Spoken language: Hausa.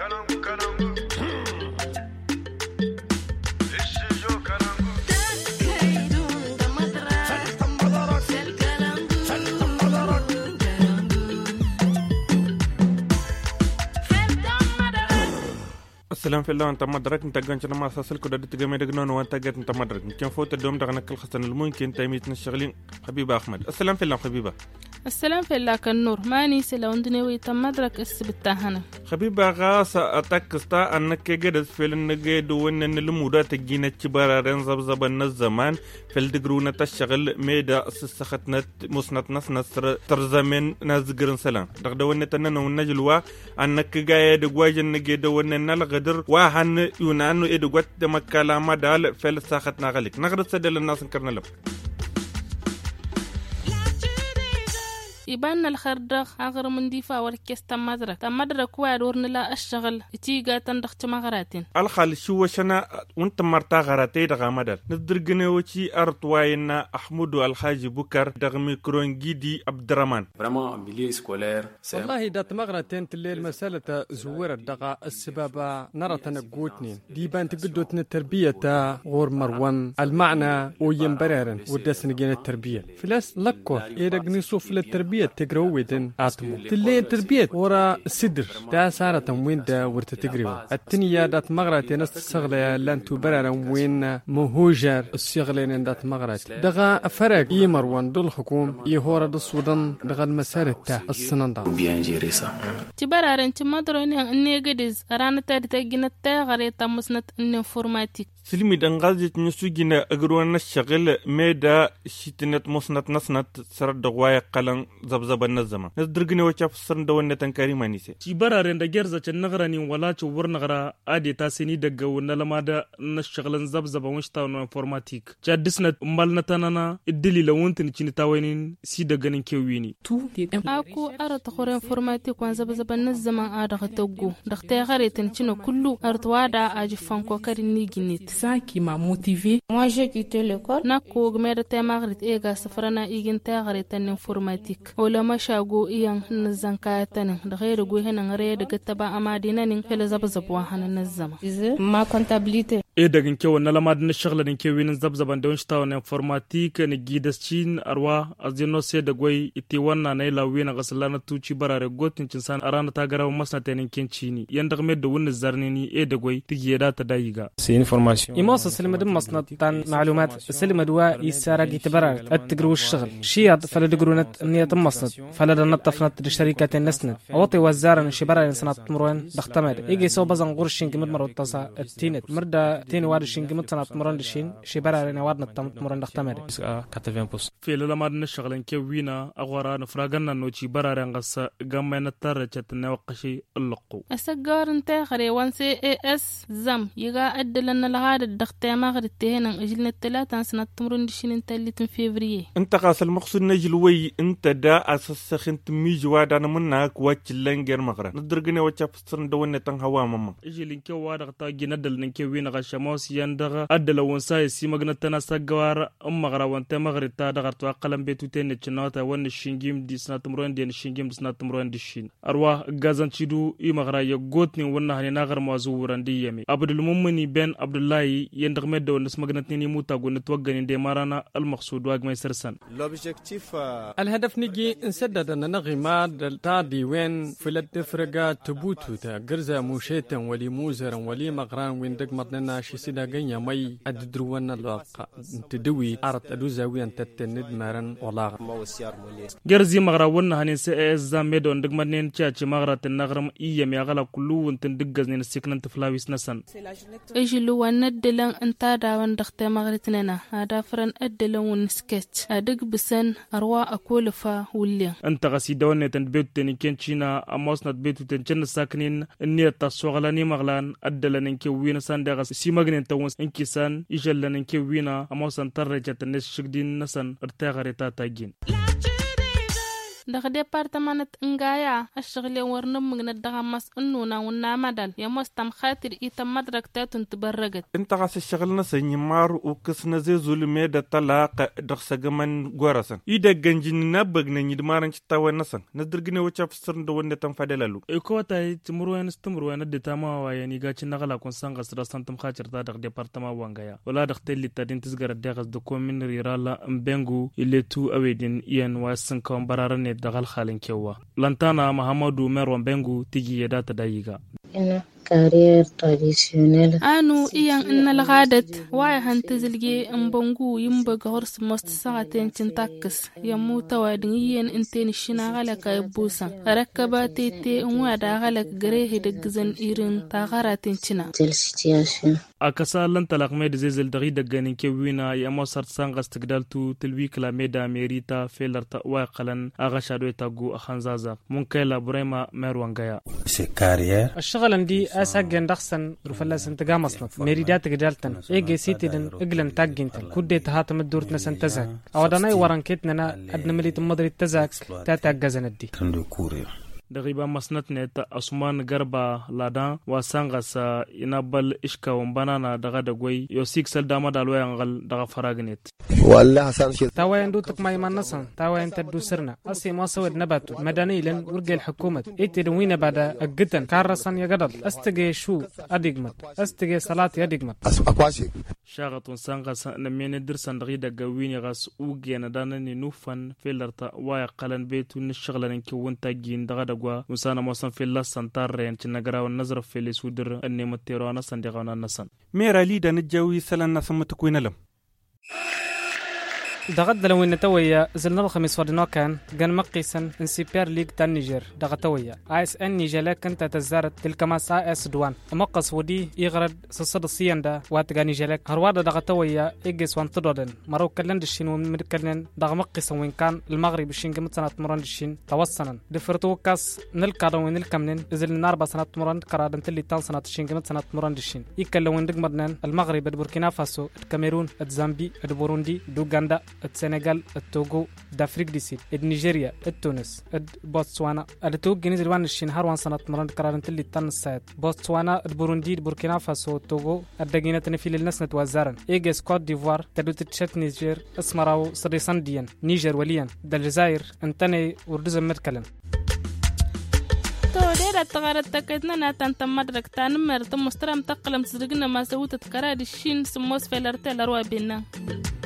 السلام في الله أنت مدرك أنت جانشنا ما أساس الكودة تجمع دجنون وأنت جت أنت مدرك كم فوت الدوم دغنا كل خسن الممكن تيميتنا الشغلين حبيبة أحمد. السلام في الله حبيبة. السلام في الله كالنور ماني سلوندني ويتم مدرك السبتاهنا حبيبة غاسة أتكستا أنك جدس في النجد وإن المودة تجينا تبارا رنزب زبان الزمان في الدجرونة تشغل ميدا سخطنا مسنت ناس ترزمن نازجرن سلام دغدونا تنن ونجلوا أنك جاي دجواجن نجد وإن نلقدر وهن يونانو إدجوت دمكلا مدال في السخطنا غلق نقدر سدل الناس نكرنا يبان الخردق أغر من ديفا وركيس تمدرك وادورن لا أشتغل تيجا تندخ تمغراتين الخال شو وشنا وانت مرتا غراتي دغا مدل ندرجنا وشي أرتواينا أحمد الحاج بكر دغمي كرون جيدي عبد الرحمن vraiment milieu scolaire والله دات مغراتين تليل مسألة زوير الدغا السبابة نرى تنقوتنين ديبان تقدوتنا التربية غور مروان المعنى وينبرارن ودسن جين التربية فلاس لكو إيرق نصوف للتربية تجرويدن آتمو تلين تربية ورا السدر دا سارة وين دا ورت تجريو التنية دات مغرات ناس الشغلة لان تبرر وين مهوجر الشغلين دات مغرات دغا فرق يمروان دول حكوم يهورا السودان دغا المسار تا السنان دا bien gérer ça تبرر انت مدرون اني قدز رانا تاريتاجين التاغريتا مسنت انفورماتيك سلمي دنغازي نسوجنا أجروانا الشغل ميدا شتنت مسنت نسنت سرد دغوايا قلن زبزب النظمة ندرجنا وشاف السرد وانا تنكاري مانيسه تبرر عند جرزة النغراني ولا تشوفر نغرا عادي تاسيني دقة ونلما دا نشغلن زبزب ونشتا ونفورماتيك جادسنا مالنا تنانا الدليل وانت نشيني تاوينين سي دقنين كيويني أكو أرد خور انفورماتيك وان زبزب النظمة أرد توجو دختي غريتن شنو كله أرد وادا أجفان كوكاري جنيت ça qui m'a motivé. Moi, j'ai quitté l'école. Nako gmeda te magrit ega safrana igin ta garitan informatique. Wala mashago iyan nazanka tanin da ghairu go hanan re daga taba amadina nin kala zabzabwa hanan nazama. Ma comptabilité. dagin kewa na lamad na shagla din kewi nin zabzaban da wanshi tawa na informatique ni gidascin arwa azino se da gwai iti wanna na ila wina gasala na tuci barare gotin cinsan arana ta garawa masna tanin kincini yanda game da wani zarni ni da gwai tigi ya data dayiga. C'est une formation. يموصل سلم دم مصنط معلومات سلم دواء يسارق يتبرع التجرو الشغل شياد فلا دجرونت نية مصنط فلا نطفنت الشركات النسند أوطي وزارة شبرا إنسانات مروان دختمر يجي سو بزن قرشين كمد مرو تصا التينت مردا تين وارشين كمد سنات مران دشين شبرا إن وارنا تمت مران دختمر في لما نشغلن كوينا أغورا نفرجنا نوتشي برا رنقص جمع نترجت نوقشي اللقو السجار انت خري وان سي اس زم يجا أدلنا لهذا الدختة ما غرتهنا أجلنا الثلاثة سنة تمرون دشين تلتين فيفريه انت قاس المقصود نجلوي انت دا اساس خنت ميجوا انا منك واتش لنجر مغرا ندرغني واتش فسرن دونه تن هوا ماما اجلين كوا دغتا جندل نكي وين غشموس يندغ ادل ونساي سي مغنتنا سغوار مغرا وانت مغرتا دغرت قلم بيتو تن تشنوتا ون شينجيم دي سنة تمرون دي شينجيم سنة تمرون دشين اروا غازان تشيدو اي مغرا يغوتني ونا هني نغر موزوران دي يمي عبد المؤمن بن عبد الله يندغ مدو نس مغنتني موتا غن توغني دي مارانا المقصود واغ مي سرسن الهدف نجي نسدد أن نغمات التادي وين في الدفرقة تبوتو تا جرزة موشيتا ولي موزرا ولي مغران وين دق مطننا شي سيدا غنيا مي أددرونا الواقع تدوي أرت أدوزا وين تتند مارن ولاغ جرزي مغرا ونا هني سي ازا ميدو دق مدنين تشاتشي مغرا تنغرم ايام يغلا كلو ونتن دقزني نسيكنن تفلاويس نسن اجلو وندلن انتا داون دختي مغرتنا هذا فرن ادلن ونسكت ادق بسن اروا اكول فا ولي انت غسي دون تنبيت تن كنشينا اموسنا بيتو تنجن ساكنين اني تصوغلاني مغلان ادلن انكي وين سان دغس سي مغنين تونس انكي سان يجلن انكي وينا اموسن ترجت الناس شغدين نسن ارتغرتا تاجين daga departament ngaya ashghali warna mugna daga mas innuna wunna madal ya mustam khatir ita madrak ta tuntbarragat inta qas shaghalna sanyi maru ukisna zai zulme da talaqa dagsagaman gorasan ida ganjin na bagna nyidmaran tawa nasan na dirgine wacha fasar da wanda tan fadalalu ko ta timurwan stumurwan da tama wa yani gacin nagala kun sanga sira santam khatir ta daga departament wangaya wala da khtel litadin tisgar da gas da komin rirala mbengu iletu awedin iyan wasan kan bararane dagal khalin kewa lantana Muhammadu Merwan Bengu tigi ya data dayiga carrière traditionnelle anu iyan innal ghadat wa hanta zilge mbangu yimba gors most saaten cintakas yamu tawadin yen inten shina galaka busan rakaba tete wada galak gare hidagzan irin ta garatin cina situation akasa lan talaq med zezel dagi daganin ke wina ya mosar sangas tigdaltu tilwi kala meda merita felarta wa qalan aga shado tagu khanzaza mun kai la burema Merwan gaya c'est carrière الشغل عندي أساقين دخسن رفلاس انتقا مصنف ميريدات قدالتن إيجي سيتيدن إقلن تاقينتن كودي تهاتم الدورت نسان تزاك أو داناي ورانكيتنا أدنا مليت مدري تزاك تاتاقازن الدي dagiba masnatnet Asman Garba Ladan wasangas inabal ishka wambanana daga dagway yo siksal dama dalwayangal daga faragnet والله حسن شي تاوين دوتك ما يمنصن تاوين تدو سرنا أسي ما سويت نباتو مدني لن ورجع الحكومة إيتي دوينا بعد الجتن كارسان يقدر أستجي شو أديجمت أستجي صلاة أديجمت أقواشي شاغتون سانغاس نمين درسان دغيدا غويني غاس اوغينا دانني نوفن فيلرتا واي قلن بيتو نشغلن كون تاجين دغا دغوا مسانا موسن فيلا سانتار رين تنغرا والنظر في لسودر اني متيروانا سندغانا نسن ميرا لي دا نجاوي سلان نسمتكوين لم دغد لو ان تويا زلنا الخميس فردنا كان مقيسا ان سيبير ليج تاع النيجر دغ تويا اس ان نيجر كنت تزارت تلك ما سا اس دوان مقص ودي يغرد صصد السيندا واتغا نيجر هرواد دغ تويا اجس وان تدودن مرو كلن دشين ومدكلن دغ مقيسا وين كان المغرب الشين قمت سنه مران دشين توصنا دفرتو كاس نلقا وين الكمنن ازل نار بسنه مران قرادن تلي تان سنه الشين قمت سنه مران دشين يكلون وين دغمدن المغرب بوركينا فاسو الكاميرون الزامبي البوروندي دوغندا السنغال التوغو دافريك دي سيد النيجيريا التونس بوتسوانا التوغ جنيز الوان الشين هروان سنه مران قرارنت اللي تن السات بوتسوانا البوروندي بوركينا فاسو التوغو الدغينه تنفيل الناس نتوزارن ايجس كوت ديفوار تدو تشات نيجير اسمراو صديسان ديان نيجر وليان الجزائر انتني وردز مدكلن تودير تغارت تكتنا ناتن تمدرك تانمر تمسترم تقلم صدقنا ما سوت تكرار الشين سموس فيلرتل روا بينا